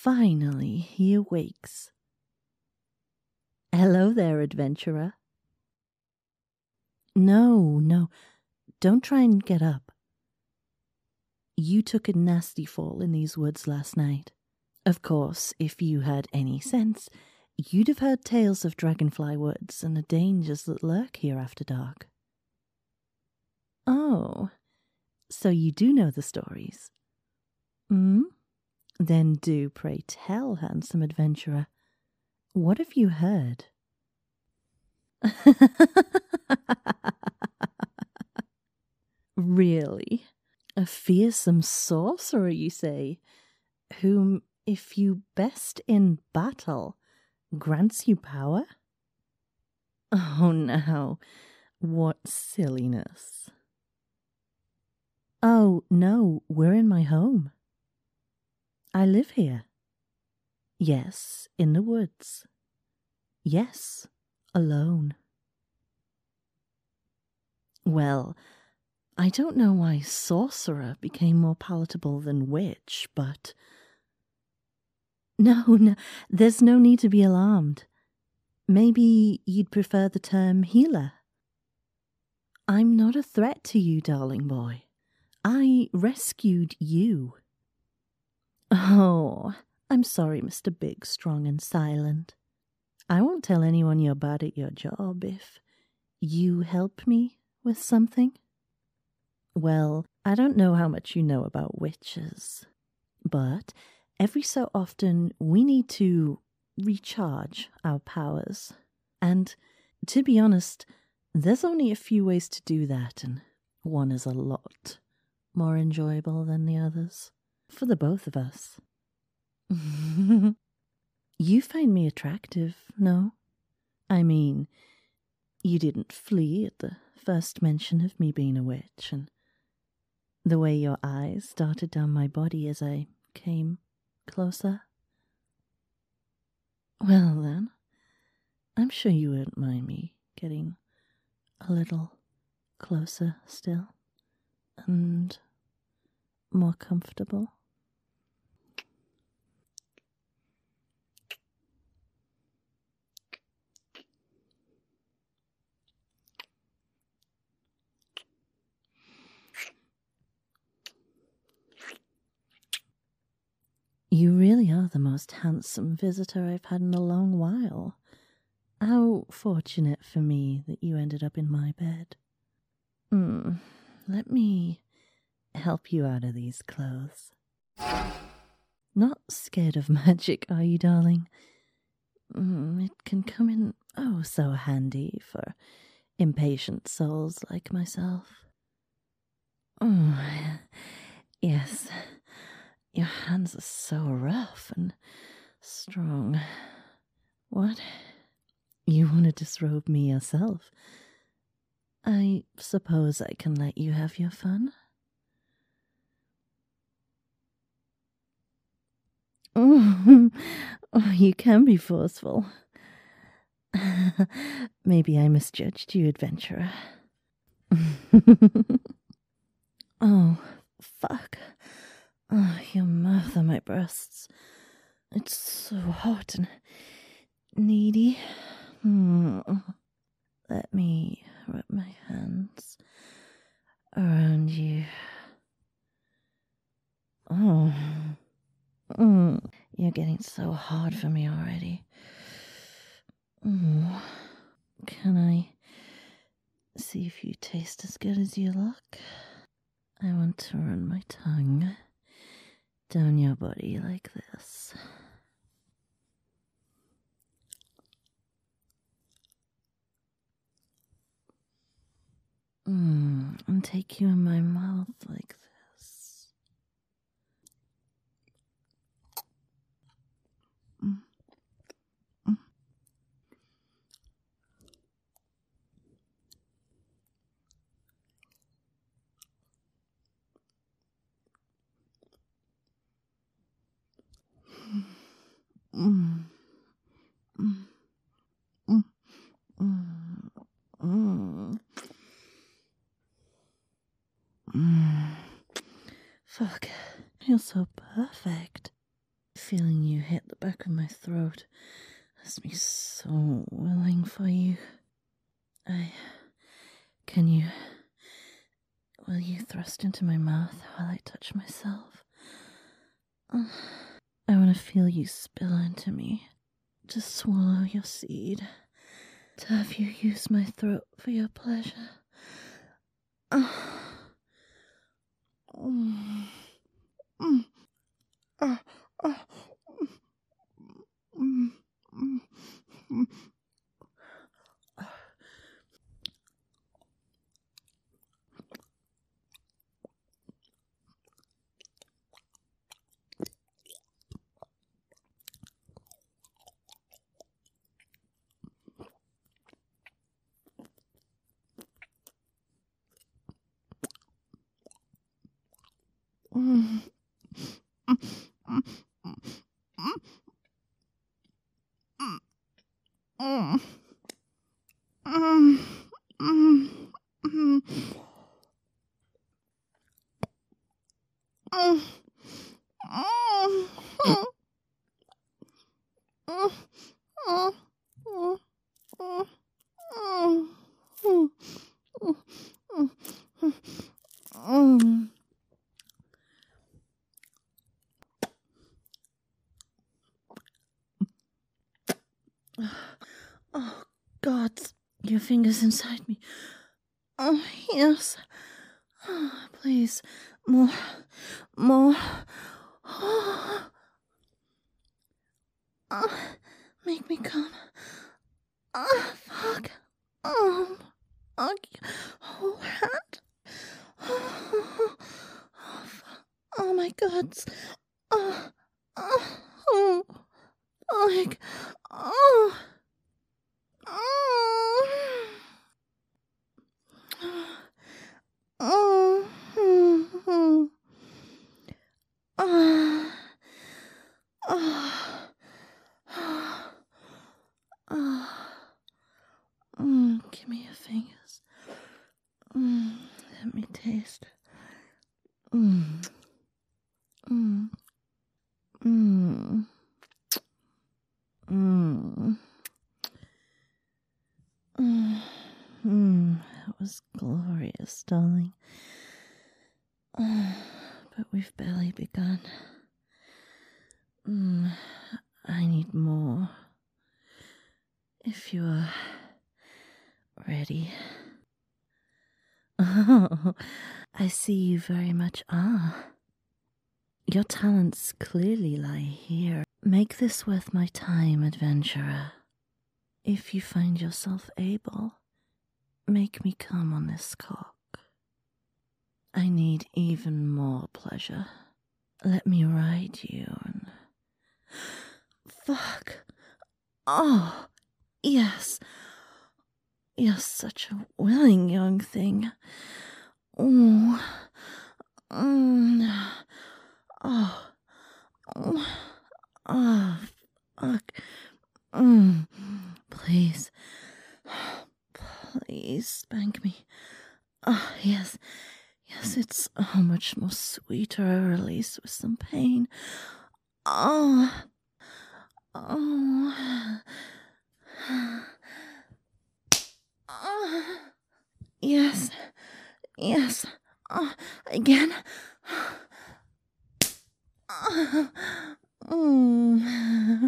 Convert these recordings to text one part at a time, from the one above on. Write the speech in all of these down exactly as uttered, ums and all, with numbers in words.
Finally, he awakes. Hello there, adventurer. No, no, don't try and get up. You took a nasty fall in these woods last night. Of course, if you had any sense, you'd have heard tales of Dragonfly Woods and the dangers that lurk here after dark. Oh, so you do know the stories? Hmm? Then do pray tell, handsome adventurer. What have you heard? Really? A fearsome sorcerer, you say, whom, if you best in battle, grants you power? Oh, now, what silliness. Oh, no, we're in my home. I live here. Yes, in the woods. Yes, alone. Well, I don't know why sorcerer became more palatable than witch, but... No, no, there's no need to be alarmed. Maybe you'd prefer the term healer. I'm not a threat to you, darling boy. I rescued you. Oh, I'm sorry, Mister Big, Strong, and Silent. I won't tell anyone you're bad at your job if you help me with something. Well, I don't know how much you know about witches, but every so often we need to recharge our powers. And to be honest, there's only a few ways to do that, and one is a lot more enjoyable than the others. For the both of us. You find me attractive, no? I mean, you didn't flee at the first mention of me being a witch, and the way your eyes darted down my body as I came closer. Well then, I'm sure you wouldn't mind me getting a little closer still, and more comfortable. You really are the most handsome visitor I've had in a long while. How fortunate for me that you ended up in my bed. Hmm, let me help you out of these clothes. Not scared of magic, are you, darling? Mm, it can come in oh so handy for impatient souls like myself. Oh, yes. Your hands are so rough and strong. What? You want to disrobe me yourself? I suppose I can let you have your fun? Oh, oh you can be forceful. Maybe I misjudged you, adventurer. Oh, fuck. Oh, your mouth on my breasts. It's so hot and needy. Hmm. Let me wrap my hands around you. Oh. Mm. You're getting so hard for me already. Oh. Can I see if you taste as good as you look? I want to run my tongue down your body like this. Mm, and take you in my mouth like this. Mm. Mm. Mm. Mm. Mm. Mm. Mm. Mm. Fuck, you're so perfect. feeling you hit the back of my throat has me so willing for you. I... Can you... Will you thrust into my mouth while I touch myself? Uh, I want to feel you spill into me, to swallow your seed, to have you use my throat for your pleasure. Uh, mm, mm, uh, uh, mm, mm, mm. Mm. Mm. Mm. Mm. Mm. Mm. Mm. Mm. Oh, God, your fingers inside me. Oh, yes. Oh, please, more, more. Oh, oh, make me come. Oh, fuck. Oh, fuck. Oh, hand. Oh, oh, fuck. Oh, my God. Oh, oh, oh, oh, oh. Oh, oh, oh, oh, oh, oh, mm, give me your fingers. Mm, let me taste. Mm, mm, mm, mm, mm, mm. That was glorious, darling. Oh, but we've barely begun. Mm, I need more. If you are ready. Oh, I see you very much are. Your talents clearly lie here. Make this worth my time, adventurer. If you find yourself able, make me come on this cock. I need even more pleasure. Let me ride you and... Fuck. Oh, yes. You're such a willing young thing. Oh. Mm. Oh. Oh. Oh, fuck. Mm. Please. Please spank me. Oh, yes. Yes, it's so much more sweeter a release with some pain. Oh. Oh. Oh. Yes. Yes. Oh, again. Oh. Mm.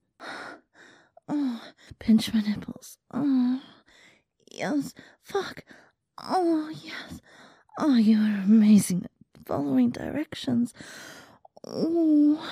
Oh, pinch my nipples. Oh, yes. Fuck. Oh, yes. Oh, you are amazing at following directions. Oh.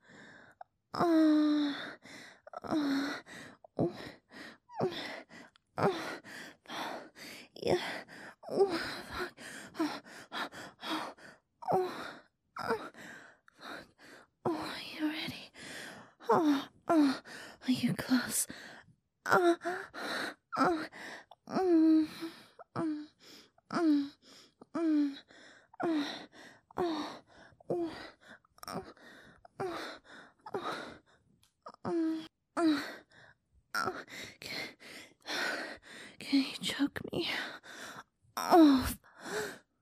Oh. Oh. Oh. Oh. Yeah. Oh, fuck. Oh. Oh. Oh. Oh. Oh, are you ready? Oh. Oh. Are you close? Oh. Oh. Mm. Mm. Mm. Mm. Oh. Oh. Oh. Oh. Oh. Oh. Oh. Oh. Can, can you choke me? Oh.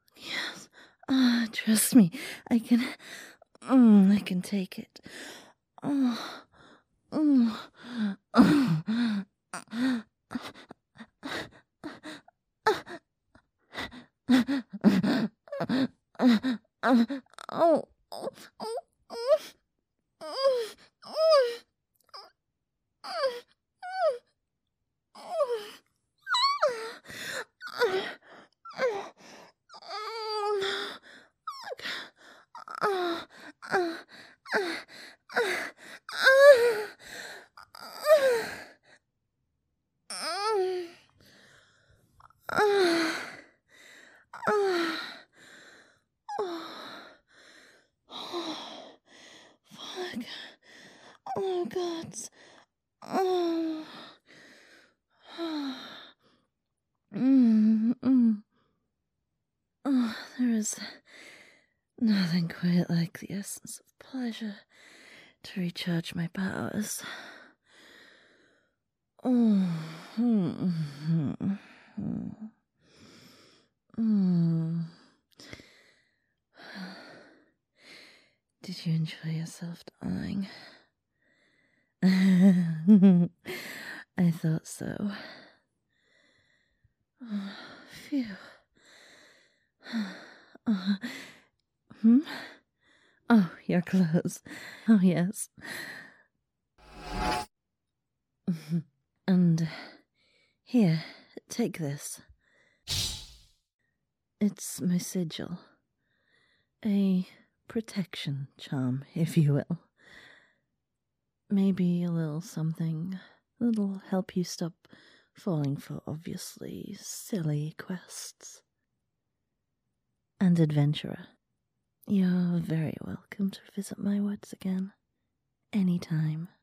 Yes. Ah, trust me. I can. Mm, I can take it. Oh, oh, oh, oh, fuck. Oh, God. Oh. Mm, mm. Oh, there is nothing quite like the essence of pleasure to recharge my powers. Oh. Mm, mm, mm. Mm. Did you enjoy yourself, darling? I thought so. Oh, phew. Uh, hmm? Oh, your clothes. Oh, yes. And here, take this. It's my sigil. A protection charm, if you will. Maybe a little something that'll help you stop falling for obviously silly quests. And adventurer, you're very welcome to visit my woods again, anytime.